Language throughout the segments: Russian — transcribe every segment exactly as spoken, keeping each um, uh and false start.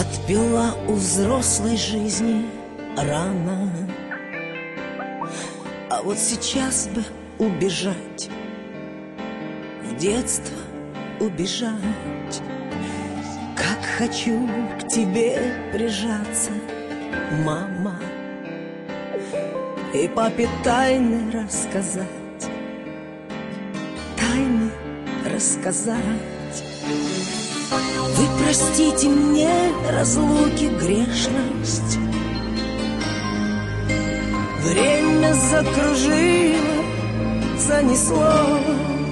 Отпила у взрослой жизни рано, а вот сейчас бы убежать, в детство убежать. Как хочу к тебе прижаться, мама, и папе тайны рассказать, тайны рассказать. Вы простите мне разлуки грешность, время закружило, занесло.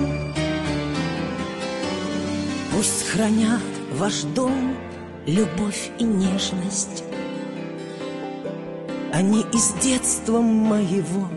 Пусть хранят ваш дом любовь и нежность, они из детства моего,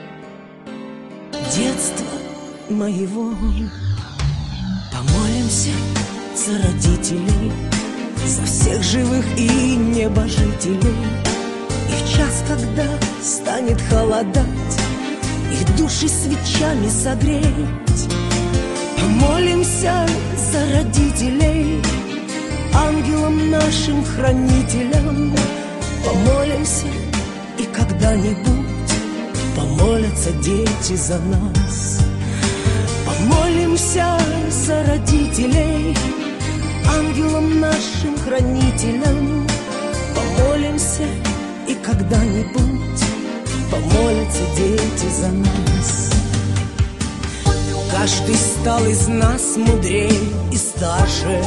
детства моего. Помолимся за родителей, за всех живых и небожителей. И в час, когда станет холодать, их души свечами согреть. Помолимся за родителей, ангелам нашим хранителям. Помолимся, и когда-нибудь помолятся дети за нас. Помолимся за родителей, ангелам нашим хранителям. Помолимся, и когда-нибудь помолятся дети за нас. Каждый стал из нас мудрее и старше,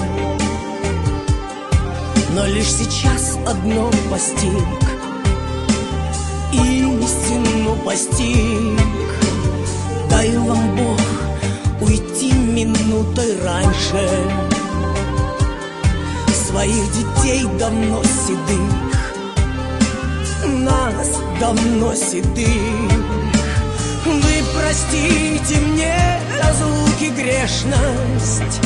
но лишь сейчас одно постиг, истину постиг. Дай вам Бог уйти минутой раньше, своих детей давно седых, нас давно седых. Вы простите мне разлуки грешность,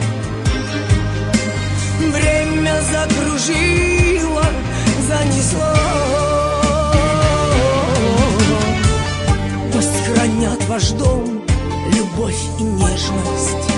время закружило, занесло. Пусть хранят ваш дом любовь и нежность,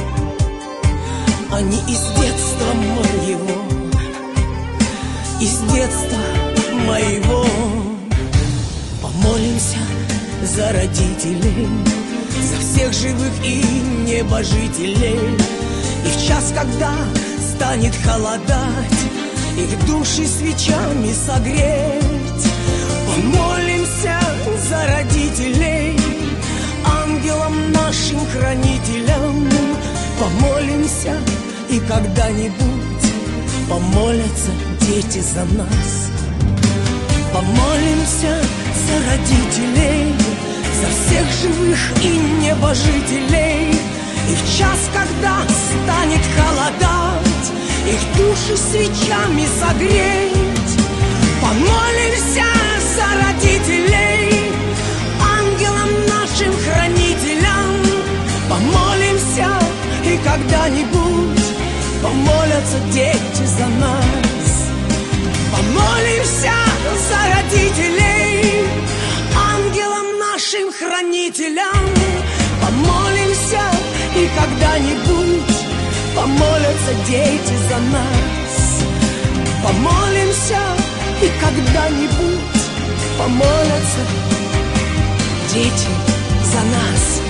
они из детства моего, из детства моего. Помолимся за родителей, за всех живых и небожителей. И в час, когда станет холодать, их души свечами согреть. Помолимся за родителей, ангелам нашим хранителям. Помолимся, и когда-нибудь помолятся дети за нас. Помолимся за родителей, за всех живых и небожителей. И в час, когда станет холодать, их души свечами согреть. Помолимся за родителей, ангелам нашим хранителям. Помолимся, и когда-нибудь помолятся дети за нас. Помолимся за родителей, ангелам нашим хранителям. Помолимся, и когда-нибудь помолятся дети за нас. Помолимся, и когда-нибудь помолятся дети за нас.